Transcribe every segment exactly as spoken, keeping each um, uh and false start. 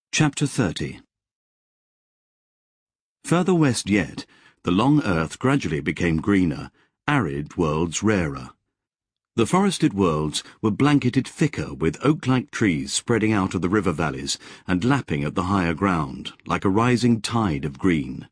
Chapter thirty. Further west yet, the long earth gradually became greener, arid worlds rarer. The forested worlds were blanketed thicker with oak-like trees spreading out of the river valleys and lapping at the higher ground, like a rising tide of green.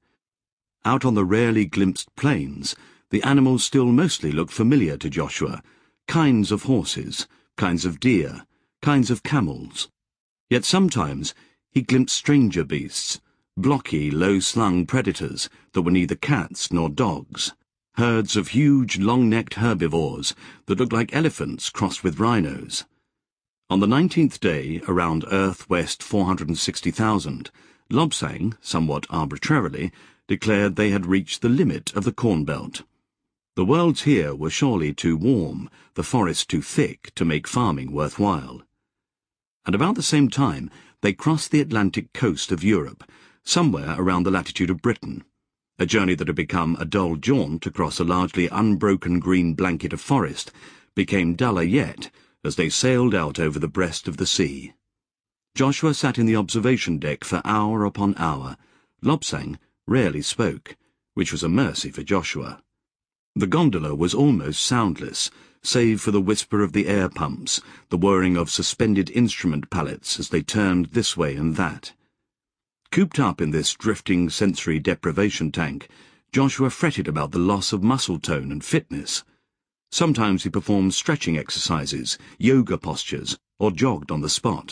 Out on the rarely glimpsed plains, the animals still mostly looked familiar to Joshua, kinds of horses, kinds of deer, kinds of camels. Yet sometimes he glimpsed stranger beasts, blocky, low-slung predators that were neither cats nor dogs, herds of huge, long-necked herbivores that looked like elephants crossed with rhinos. On the nineteenth day, around Earth West four hundred sixty thousand, Lobsang, somewhat arbitrarily, declared they had reached the limit of the Corn Belt. The worlds here were surely too warm, the forest too thick to make farming worthwhile. At about the same time, they crossed the Atlantic coast of Europe, somewhere around the latitude of Britain, a journey that had become a dull jaunt across a largely unbroken green blanket of forest became duller yet as they sailed out over the breast of the sea. Joshua sat in the observation deck for hour upon hour. Lobsang rarely spoke, which was a mercy for Joshua. The gondola was almost soundless, save for the whisper of the air pumps, the whirring of suspended instrument pallets as they turned this way and that. Cooped up in this drifting sensory deprivation tank, Joshua fretted about the loss of muscle tone and fitness. Sometimes he performed stretching exercises, yoga postures, or jogged on the spot.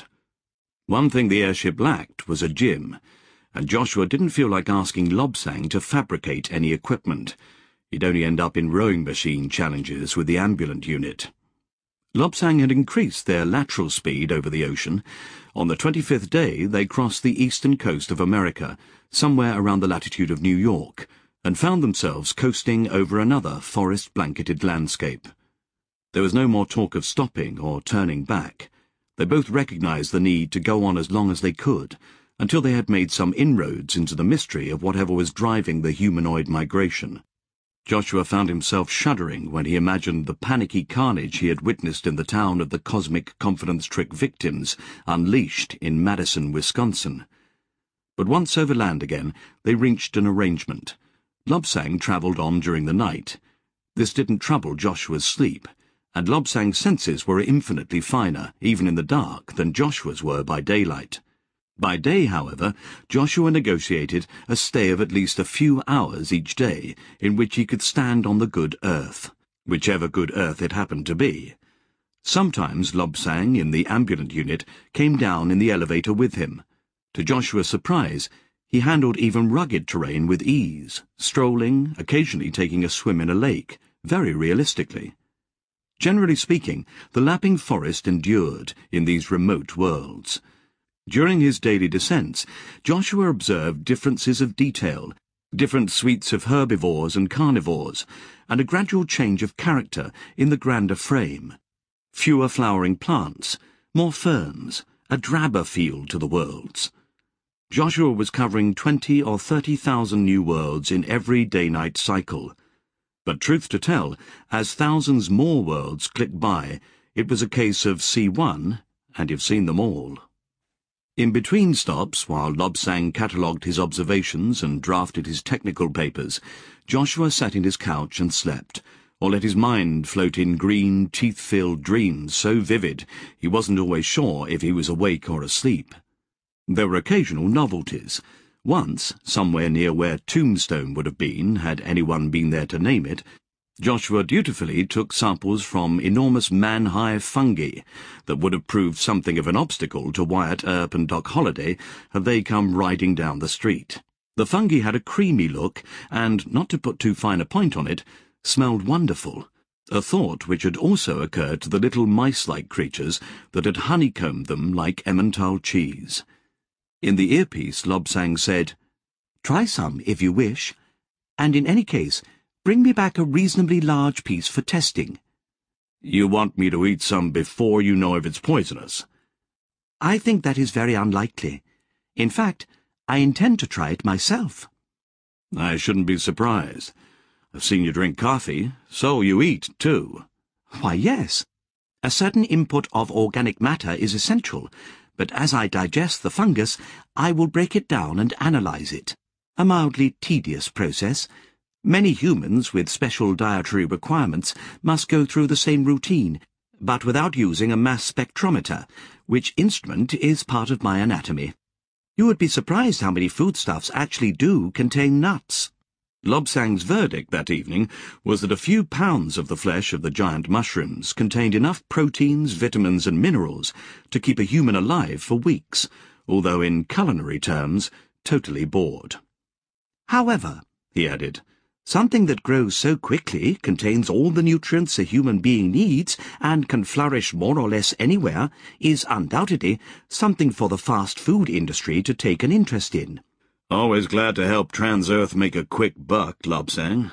One thing the airship lacked was a gym, and Joshua didn't feel like asking Lobsang to fabricate any equipment. He'd only end up in rowing machine challenges with the ambulant unit. Lobsang had increased their lateral speed over the ocean. On the twenty-fifth day they crossed the eastern coast of America, somewhere around the latitude of New York, and found themselves coasting over another forest-blanketed landscape. There was no more talk of stopping or turning back. They both recognized the need to go on as long as they could, until they had made some inroads into the mystery of whatever was driving the humanoid migration. Joshua found himself shuddering when he imagined the panicky carnage he had witnessed in the town of the cosmic confidence trick victims unleashed in Madison, Wisconsin. But once over land again, they reached an arrangement. Lobsang travelled on during the night. This didn't trouble Joshua's sleep, and Lobsang's senses were infinitely finer, even in the dark, than Joshua's were by daylight. By day, however, Joshua negotiated a stay of at least a few hours each day in which he could stand on the good earth, whichever good earth it happened to be. Sometimes Lobsang, in the ambulant unit, came down in the elevator with him. To Joshua's surprise, he handled even rugged terrain with ease, strolling, occasionally taking a swim in a lake, very realistically. Generally speaking, the lapping forest endured in these remote worlds. During his daily descents, Joshua observed differences of detail, different suites of herbivores and carnivores, and a gradual change of character in the grander frame. Fewer flowering plants, more ferns, a drabber feel to the worlds. Joshua was covering twenty or thirty thousand new worlds in every day-night cycle. But truth to tell, as thousands more worlds clicked by, it was a case of see one, and you've seen them all. In between stops, while Lobsang catalogued his observations and drafted his technical papers, Joshua sat in his couch and slept, or let his mind float in green, teeth-filled dreams so vivid he wasn't always sure if he was awake or asleep. There were occasional novelties. Once, somewhere near where Tombstone would have been, had anyone been there to name it, Joshua dutifully took samples from enormous man-high fungi that would have proved something of an obstacle to Wyatt Earp and Doc Holliday had they come riding down the street. The fungi had a creamy look and, not to put too fine a point on it, smelled wonderful, a thought which had also occurred to the little mice-like creatures that had honeycombed them like Emmental cheese. In the earpiece, Lobsang said, "Try some, if you wish, and in any case, bring me back a reasonably large piece for testing." "You want me to eat some before you know if it's poisonous?" "I think that is very unlikely. In fact, I intend to try it myself." "I shouldn't be surprised. I've seen you drink coffee, so you eat, too." "Why, yes. A certain input of organic matter is essential, but as I digest the fungus, I will break it down and analyze it. A mildly tedious process. Many humans with special dietary requirements must go through the same routine, but without using a mass spectrometer, which instrument is part of my anatomy. You would be surprised how many foodstuffs actually do contain nuts. Lobsang's verdict that evening was that a few pounds of the flesh of the giant mushrooms contained enough proteins, vitamins and minerals to keep a human alive for weeks, although in culinary terms, totally bored. However, he added, something that grows so quickly, contains all the nutrients a human being needs, and can flourish more or less anywhere, is undoubtedly something for the fast food industry to take an interest in. Always glad to help Trans-Earth make a quick buck, Lobsang.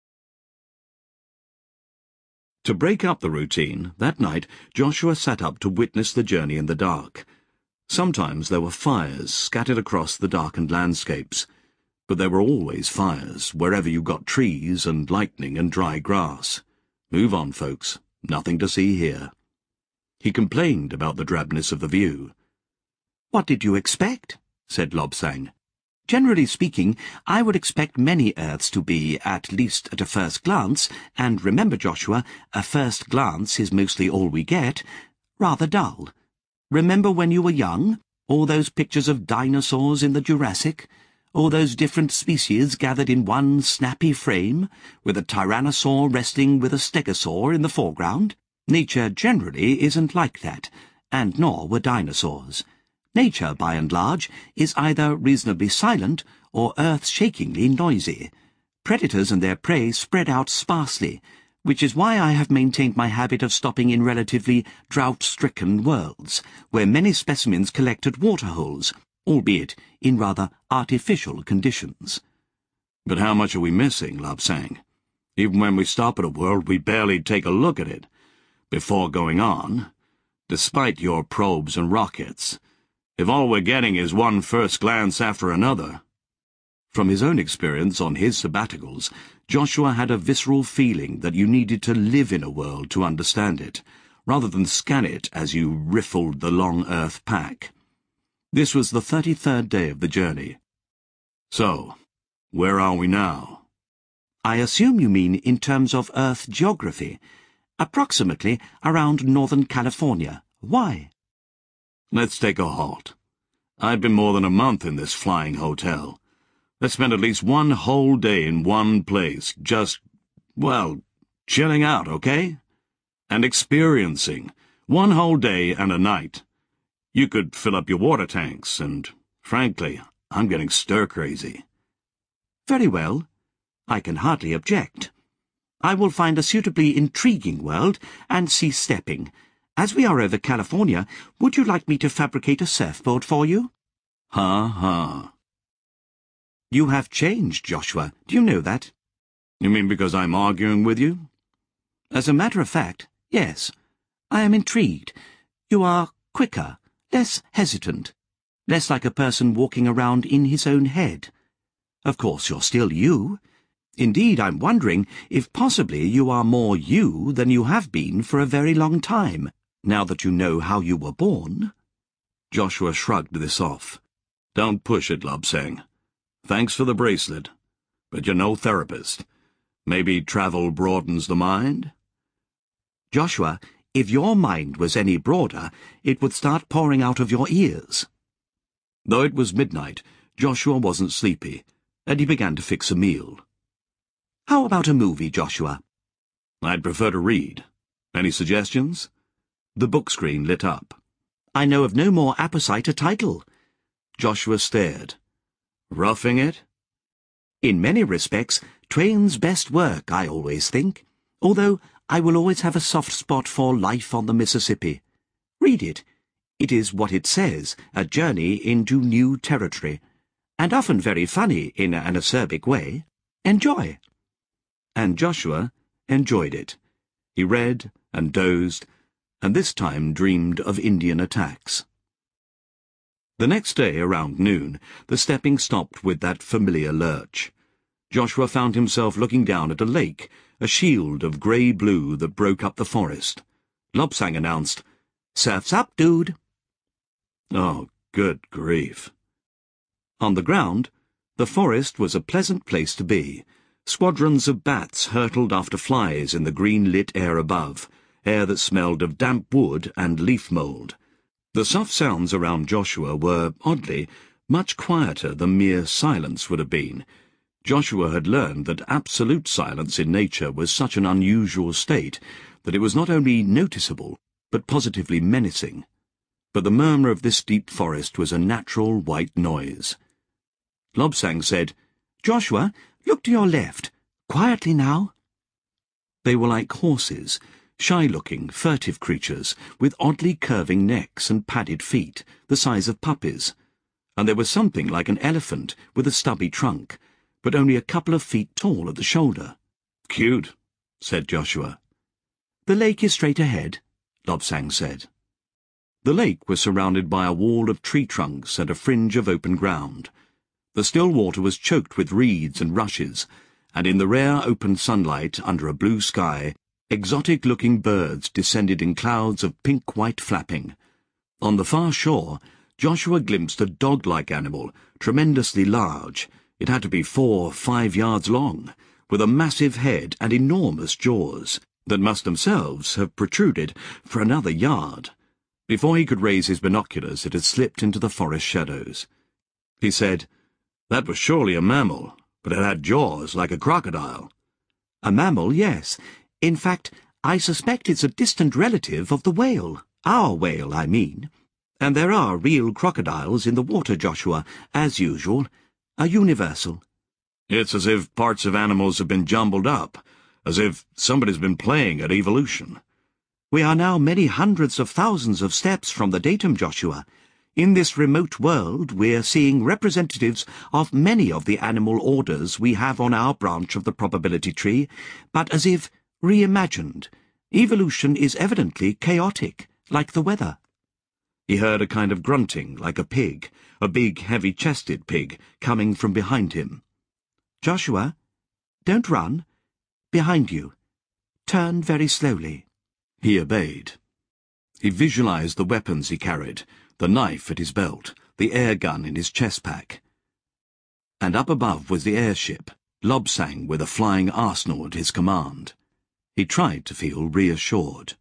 To break up the routine, that night Joshua sat up to witness the journey in the dark. Sometimes there were fires scattered across the darkened landscapes, but there were always fires wherever you got trees and lightning and dry grass. Move on, folks. Nothing to see here. He complained about the drabness of the view. "What did you expect?" said Lobsang. "Generally speaking, I would expect many Earths to be, at least at a first glance, and remember, Joshua, a first glance is mostly all we get, rather dull. Remember when you were young? All those pictures of dinosaurs in the Jurassic? All those different species gathered in one snappy frame, with a tyrannosaur wrestling with a stegosaur in the foreground? Nature generally isn't like that, and nor were dinosaurs. Nature, by and large, is either reasonably silent or earth-shakingly noisy. Predators and their prey spread out sparsely, which is why I have maintained my habit of stopping in relatively drought-stricken worlds, where many specimens collect at waterholes, albeit in rather artificial conditions." "But how much are we missing, Lobsang? Even when we stop at a world, we barely take a look at it before going on, despite your probes and rockets. If all we're getting is one first glance after another." From his own experience on his sabbaticals, Joshua had a visceral feeling that you needed to live in a world to understand it, rather than scan it as you riffled the long Earth pack. This was the thirty-third day of the journey. "So, where are we now?" "I assume you mean in terms of Earth geography. Approximately around Northern California. Why?" "Let's take a halt. I've been more than a month in this flying hotel. Let's spend at least one whole day in one place, just, well, chilling out, okay? And experiencing. One whole day and a night. You could fill up your water tanks, and, frankly, I'm getting stir-crazy." "Very well. I can hardly object. I will find a suitably intriguing world and cease stepping. As we are over California, would you like me to fabricate a surfboard for you?" Ha ha. "You have changed, Joshua. Do you know that?" You mean because I'm arguing with you? "As a matter of fact, yes. I am intrigued. You are quicker, less hesitant, less like a person walking around in his own head. Of course, you're still you. Indeed, I'm wondering if possibly you are more you than you have been for a very long time, now that you know how you were born." Joshua shrugged this off. "Don't push it, Lobsang. Thanks for the bracelet, but you're no therapist. Maybe travel broadens the mind?" "Joshua, if your mind was any broader, it would start pouring out of your ears." Though it was midnight, Joshua wasn't sleepy, and he began to fix a meal. "How about a movie, Joshua?" "I'd prefer to read. Any suggestions?" The book screen lit up. "I know of no more apposite a title." Joshua stared. "Roughing It?" "In many respects, Twain's best work, I always think, although I will always have a soft spot for Life on the Mississippi. Read it. It is what it says, a journey into new territory, and often very funny in an acerbic way. Enjoy." And Joshua enjoyed it. He read and dozed, and this time dreamed of Indian attacks. The next day, around noon, the stepping stopped with that familiar lurch. Joshua found himself looking down at a lake, a shield of grey-blue that broke up the forest. Lobsang announced, "Surf's up, dude." Oh, good grief. On the ground, the forest was a pleasant place to be. Squadrons of bats hurtled after flies in the green-lit air above, air that smelled of damp wood and leaf mould. The soft sounds around Joshua were, oddly, much quieter than mere silence would have been. Joshua had learned that absolute silence in nature was such an unusual state that it was not only noticeable, but positively menacing. But the murmur of this deep forest was a natural white noise. Lobsang said, "Joshua, look to your left. Quietly now." They were like horses, shy-looking, furtive creatures, with oddly curving necks and padded feet, the size of puppies. And there was something like an elephant with a stubby trunk, but only a couple of feet tall at the shoulder. "Cute," said Joshua. "The lake is straight ahead," Lobsang said. The lake was surrounded by a wall of tree trunks and a fringe of open ground. The still water was choked with reeds and rushes, and in the rare open sunlight under a blue sky, exotic-looking birds descended in clouds of pink-white flapping. On the far shore, Joshua glimpsed a dog-like animal, tremendously large. It had to be four, five yards long, with a massive head and enormous jaws that must themselves have protruded for another yard. Before he could raise his binoculars, it had slipped into the forest shadows. He said, "That was surely a mammal, but it had jaws like a crocodile." "A mammal, yes. In fact, I suspect it's a distant relative of the whale. Our whale, I mean. And there are real crocodiles in the water, Joshua, as usual. A universal." "It's as if parts of animals have been jumbled up, as if somebody's been playing at evolution." "We are now many hundreds of thousands of steps from the datum, Joshua. In this remote world, we're seeing representatives of many of the animal orders we have on our branch of the probability tree, but as if reimagined. Evolution is evidently chaotic, like the weather." He heard a kind of grunting, like a pig, a big, heavy-chested pig, coming from behind him. "Joshua, don't run. Behind you. Turn very slowly." He obeyed. He visualized the weapons he carried, the knife at his belt, the air gun in his chest pack. And up above was the airship, Lobsang with a flying arsenal at his command. He tried to feel reassured.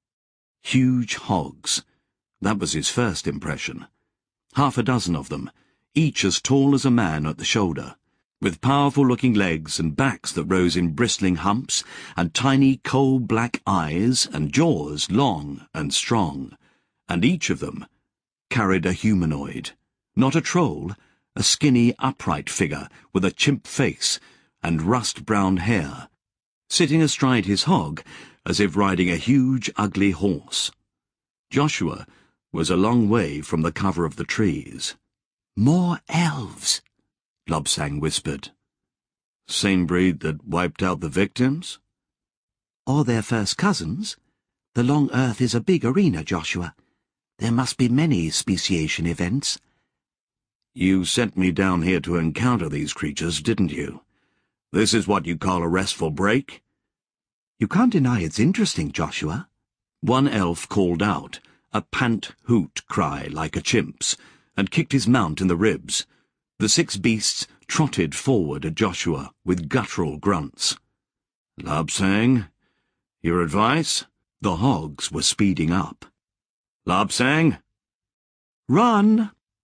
Huge hogs. That was his first impression. Half a dozen of them, each as tall as a man at the shoulder, with powerful-looking legs and backs that rose in bristling humps, and tiny coal-black eyes and jaws long and strong, and each of them carried a humanoid. Not a troll, a skinny, upright figure with a chimp face and rust-brown hair, sitting astride his hog as if riding a huge, ugly horse. Joshua was a long way from the cover of the trees. "More elves," Lobsang whispered. "Same breed that wiped out the victims?" "Or their first cousins. The long earth is a big arena, Joshua. There must be many speciation events." "You sent me down here to encounter these creatures, didn't you? This is what you call a restful break?" "You can't deny it's interesting, Joshua." One elf called out, a pant-hoot cry like a chimp's, and kicked his mount in the ribs. The six beasts trotted forward at Joshua with guttural grunts. "Lobsang, your advice?" The hogs were speeding up. "Lobsang?" "Run!"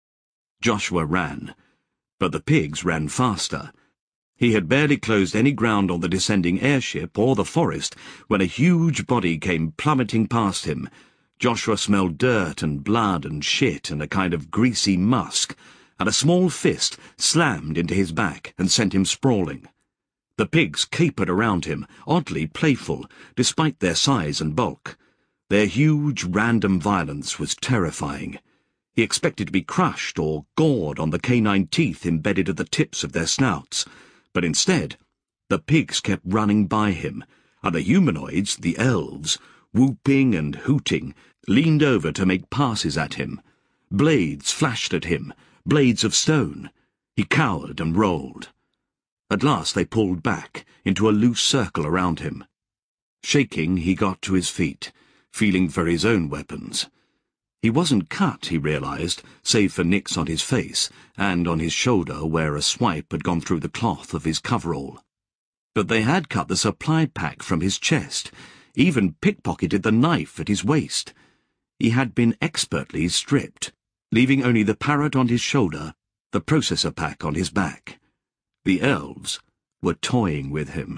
Joshua ran, but the pigs ran faster. He had barely closed any ground on the descending airship or the forest when a huge body came plummeting past him. Joshua smelled dirt and blood and shit and a kind of greasy musk, and a small fist slammed into his back and sent him sprawling. The pigs capered around him, oddly playful, despite their size and bulk. Their huge, random violence was terrifying. He expected to be crushed or gored on the canine teeth embedded at the tips of their snouts, but instead, the pigs kept running by him, and the humanoids, the elves, whooping and hooting, leaned over to make passes at him. Blades flashed at him, blades of stone. He cowered and rolled. At last they pulled back, into a loose circle around him. Shaking, he got to his feet, feeling for his own weapons. He wasn't cut, he realized, save for nicks on his face and on his shoulder where a swipe had gone through the cloth of his coverall. But they had cut the supply pack from his chest, even pickpocketed the knife at his waist. He had been expertly stripped, leaving only the parrot on his shoulder, the processor pack on his back. The elves were toying with him.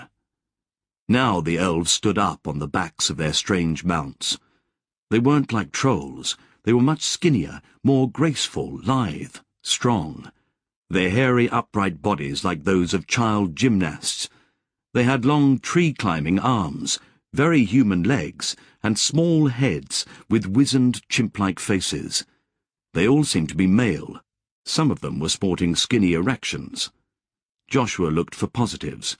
Now the elves stood up on the backs of their strange mounts. They weren't like trolls. They were much skinnier, more graceful, lithe, strong. Their hairy, upright bodies like those of child gymnasts. They had long tree-climbing arms, very human legs, and small heads with wizened, chimp-like faces. They all seemed to be male. Some of them were sporting skinny erections. Joshua looked for positives.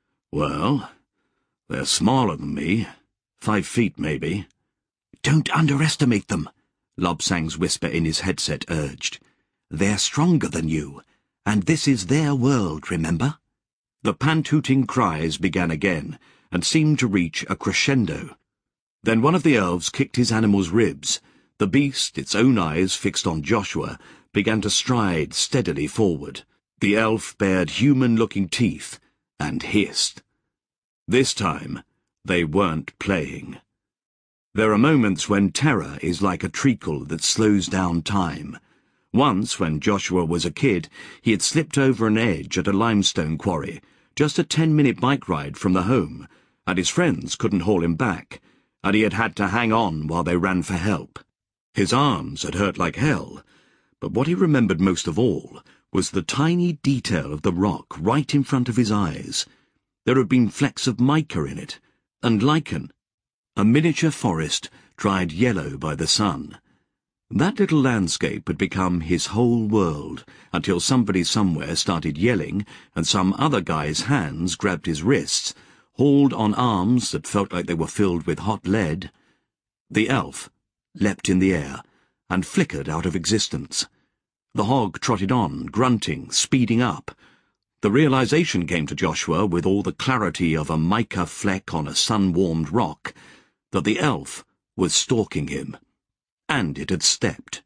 Well, they're smaller than me. Five feet, maybe. Don't underestimate them, Lobsang's whisper in his headset urged. They're stronger than you, and this is their world, remember? The pant-hooting cries began again, and seemed to reach a crescendo. Then one of the elves kicked his animal's ribs. The beast, its own eyes fixed on Joshua, began to stride steadily forward. The elf bared human-looking teeth and hissed. This time, they weren't playing. There are moments when terror is like a treacle that slows down time. Once, when Joshua was a kid, he had slipped over an edge at a limestone quarry, just a ten-minute bike ride from the home, and his friends couldn't haul him back, and he had had to hang on while they ran for help. His arms had hurt like hell, but what he remembered most of all was the tiny detail of the rock right in front of his eyes. There had been flecks of mica in it, and lichen, a miniature forest dried yellow by the sun. That little landscape had become his whole world, until somebody somewhere started yelling, and some other guy's hands grabbed his wrists, hauled on arms that felt like they were filled with hot lead. The elf leapt in the air, and flickered out of existence. The hog trotted on, grunting, speeding up. The realization came to Joshua with all the clarity of a mica fleck on a sun-warmed rock, that the elf was stalking him. And it had stepped.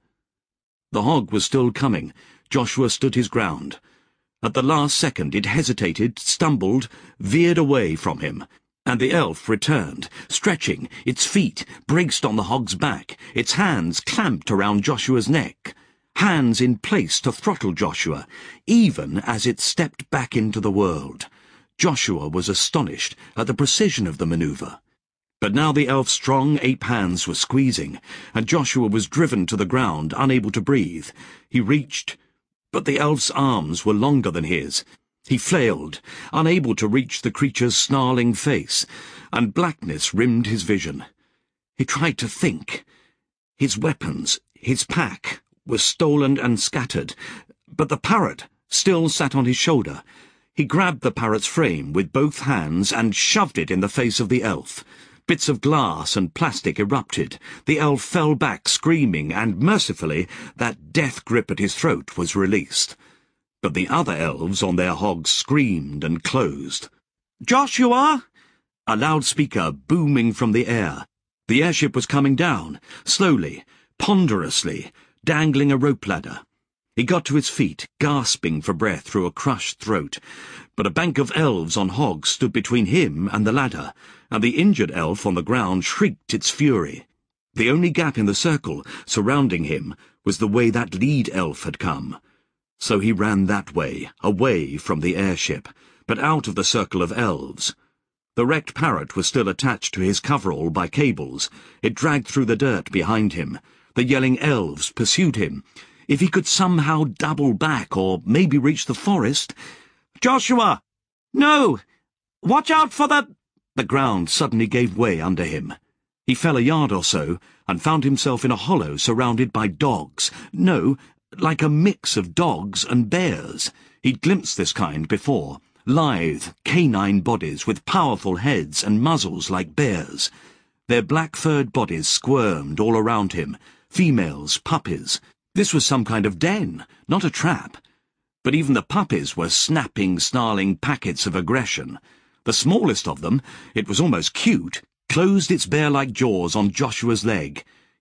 The hog was still coming. Joshua stood his ground. At the last second it hesitated, stumbled, veered away from him, and the elf returned, stretching, its feet braced on the hog's back, its hands clamped around Joshua's neck, hands in place to throttle Joshua, even as it stepped back into the world. Joshua was astonished at the precision of the maneuver. But now the elf's strong ape hands were squeezing, and Joshua was driven to the ground, unable to breathe. He reached, but the elf's arms were longer than his. He flailed, unable to reach the creature's snarling face, and blackness rimmed his vision. He tried to think. His weapons, his pack, were stolen and scattered, but the parrot still sat on his shoulder. He grabbed the parrot's frame with both hands and shoved it in the face of the elf. Bits of glass and plastic erupted. The elf fell back, screaming, and mercifully that death grip at his throat was released. But the other elves on their hogs screamed and closed. "Joshua!" A loudspeaker booming from the air. The airship was coming down, slowly, ponderously, dangling a rope ladder. He got to his feet, gasping for breath through a crushed throat, but a bank of elves on hogs stood between him and the ladder, and the injured elf on the ground shrieked its fury. The only gap in the circle surrounding him was the way that lead elf had come. So he ran that way, away from the airship, but out of the circle of elves. The wrecked parrot was still attached to his coverall by cables. It dragged through the dirt behind him. The yelling elves pursued him. If he could somehow double back or maybe reach the forest— "Joshua! No! Watch out for the—" The ground suddenly gave way under him. He fell a yard or so and found himself in a hollow surrounded by dogs. No, like a mix of dogs and bears. He'd glimpsed this kind before. Lithe, canine bodies with powerful heads and muzzles like bears. Their black-furred bodies squirmed all around him. Females, puppies. This was some kind of den, not a trap. But even the puppies were snapping, snarling packets of aggression. The smallest of them, it was almost cute, closed its bear-like jaws on Joshua's leg.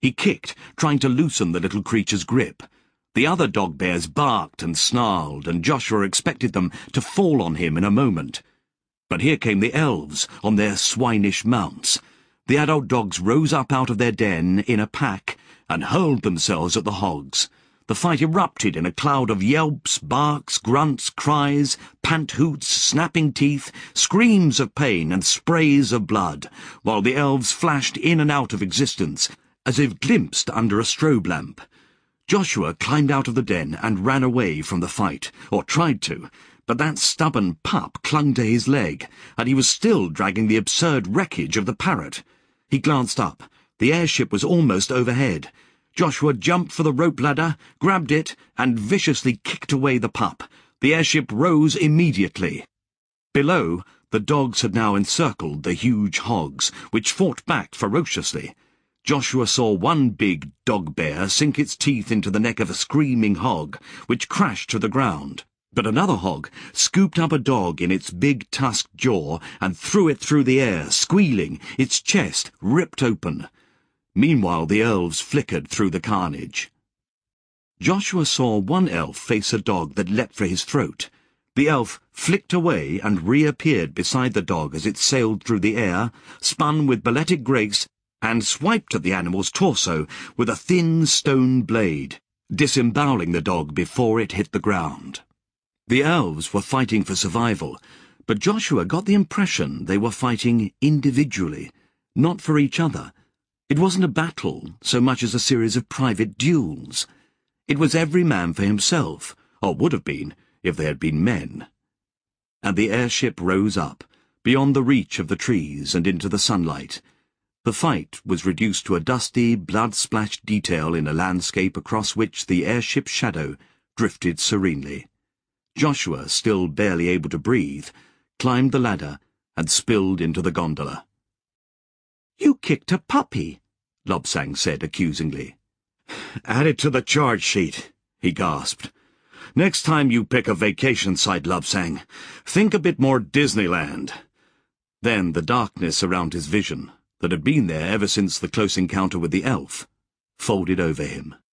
He kicked, trying to loosen the little creature's grip. The other dog bears barked and snarled, and Joshua expected them to fall on him in a moment. But here came the elves on their swinish mounts. The adult dogs rose up out of their den in a pack and hurled themselves at the hogs. The fight erupted in a cloud of yelps, barks, grunts, cries, pant-hoots, snapping teeth, screams of pain and sprays of blood, while the elves flashed in and out of existence, as if glimpsed under a strobe lamp. Joshua climbed out of the den and ran away from the fight, or tried to, but that stubborn pup clung to his leg, and he was still dragging the absurd wreckage of the parrot. He glanced up. The airship was almost overhead. Joshua jumped for the rope ladder, grabbed it, and viciously kicked away the pup. The airship rose immediately. Below, the dogs had now encircled the huge hogs, which fought back ferociously. Joshua saw one big dog bear sink its teeth into the neck of a screaming hog, which crashed to the ground. But another hog scooped up a dog in its big tusked jaw and threw it through the air, squealing, its chest ripped open. Meanwhile, the elves flickered through the carnage. Joshua saw one elf face a dog that leapt for his throat. The elf flicked away and reappeared beside the dog as it sailed through the air, spun with balletic grace, and swiped at the animal's torso with a thin stone blade, disemboweling the dog before it hit the ground. The elves were fighting for survival, but Joshua got the impression they were fighting individually, not for each other. It wasn't a battle so much as a series of private duels. It was every man for himself, or would have been if they had been men. And the airship rose up, beyond the reach of the trees and into the sunlight. The fight was reduced to a dusty, blood-splashed detail in a landscape across which the airship's shadow drifted serenely. Joshua, still barely able to breathe, climbed the ladder and spilled into the gondola. "You kicked a puppy," Lobsang said accusingly. "Add it to the charge sheet," he gasped. "Next time you pick a vacation site, Lobsang, think a bit more Disneyland." Then the darkness around his vision, that had been there ever since the close encounter with the elf, folded over him.